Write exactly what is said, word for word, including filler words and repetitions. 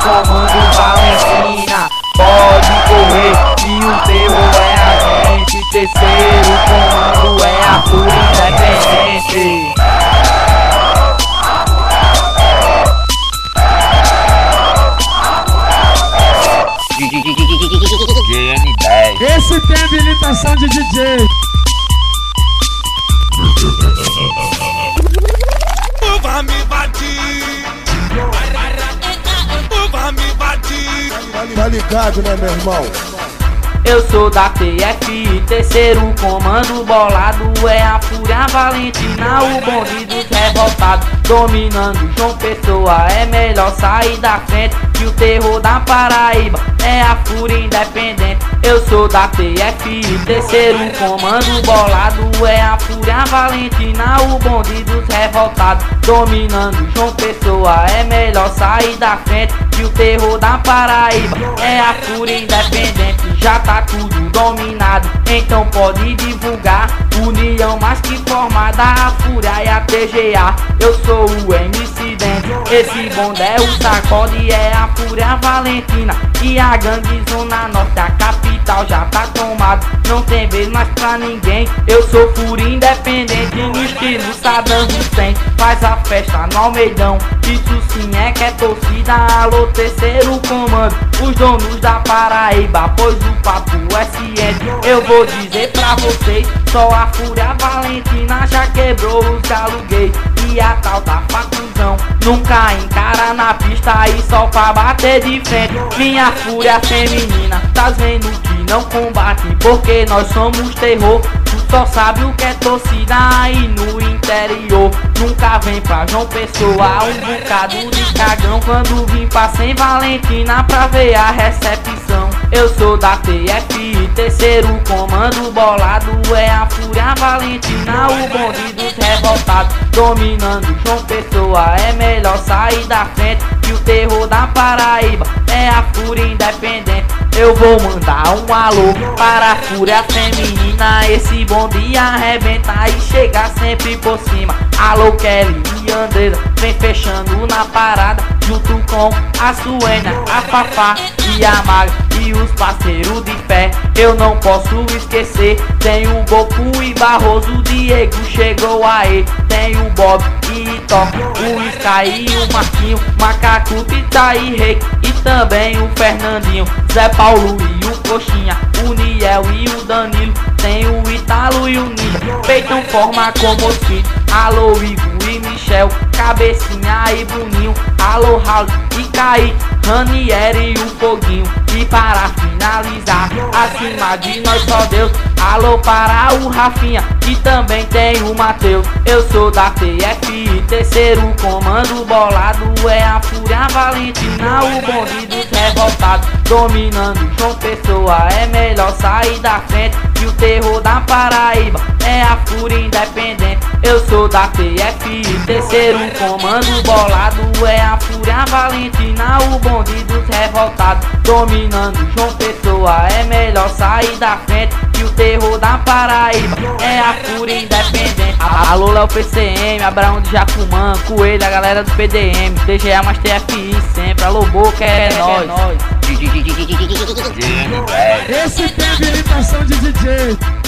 comando Valentina. Pode correr que o terror é a gente. Terceiro comando é a Fúria Independente. G M dez. Esse tem habilitação de D J. Vai me bater, vai me bater. Tá ligado, né, meu irmão? Eu sou da T F, terceiro comando bolado é a Fúria Valentina, o bonde dos revoltados. Dominando João Pessoa, é melhor sair da frente, que o terror da Paraíba é a Fúria Independente. Eu sou da T F, terceiro comando bolado é a Fúria Valentina, o bonde dos revoltados. Dominando João Pessoa, é melhor sair da frente, que o terror da Paraíba é a Fúria Independente. Já tá tudo dominado, então pode divulgar. União mais que formada, a Fúria e a T G A. Eu sou o M C Dente, esse bonde é o sacode, é a Fúria Valentina. E a gangue Zona Norte, a capital já tá tomado, não tem vez mais pra ninguém. Eu sou Fúria Independente, no estilo Saddam Hussein. Faz a festa no Almeidão, isso sim é que é torcida. Alô, terceiro comando, os donos da Paraíba, pois o papo é ciente. Eu vou dizer pra vocês, só a Fúria Valentina já quebrou os aluguéis. E a tal da facuzão nunca encara na pista e só pra bater de frente. Minha fúria feminina, tá vendo que não combate, porque nós somos terror. Tu só sabe o que é torcida aí no interior. Nunca vem pra João Pessoa, um bocado de cagão, quando vim pra Sem Valentina pra ver a recepção. Eu sou da T F, terceiro comando bolado é a Fúria Valentina, o bonde dos revoltados. Dominando João Pessoa, é melhor sair da frente, que o terror da Paraíba é a Fúria Independente. Eu vou mandar um alô para a Fúria Feminina, esse bonde arrebenta e chega sempre por cima. Alô Kelly e Andresa, vem fechando na parada, junto com a Suena, a Fafá e a Maga e os parceiros de fé. Eu não posso esquecer, tem o Goku e Barroso, o Diego chegou aí. Tem o Bob e Toca, o Sky e o Marquinho, Macaco, Tita e Rei, e também o Fernandinho, Zé Paulo e o Coxinha, o Niel e o Danilo. Tem o Italo e o Ninja, Peiton forma como os filhos. Alô Igor e Michel, Cabecinha e Bruninho. Alô Raul e Kaique, Ranieri e o Foguinho. E para finalizar, acima de nós só Deus. Alô para o Rafinha, e também tem o Matheus. Eu sou da T F, terceiro comando bolado é a Fúria Valentina, o bonde dos revoltados. Dominando João Pessoa, é melhor sair da frente, que o terror da Paraíba é a Fúria Independente. Eu sou da T F, terceiro comando bolado é a Fúria Valentina, o bonde dos revoltados. Dominando João Pessoa, é melhor sair da frente, que o terror da Paraíba é a Fúria Independente. Alô Léo P C M, Abraão de Jacumã, Coelho, a galera do P D M, T G A mais T F I sempre. Alô Boca, é, é nóis. G M dez. Esse tem habilitação de D J.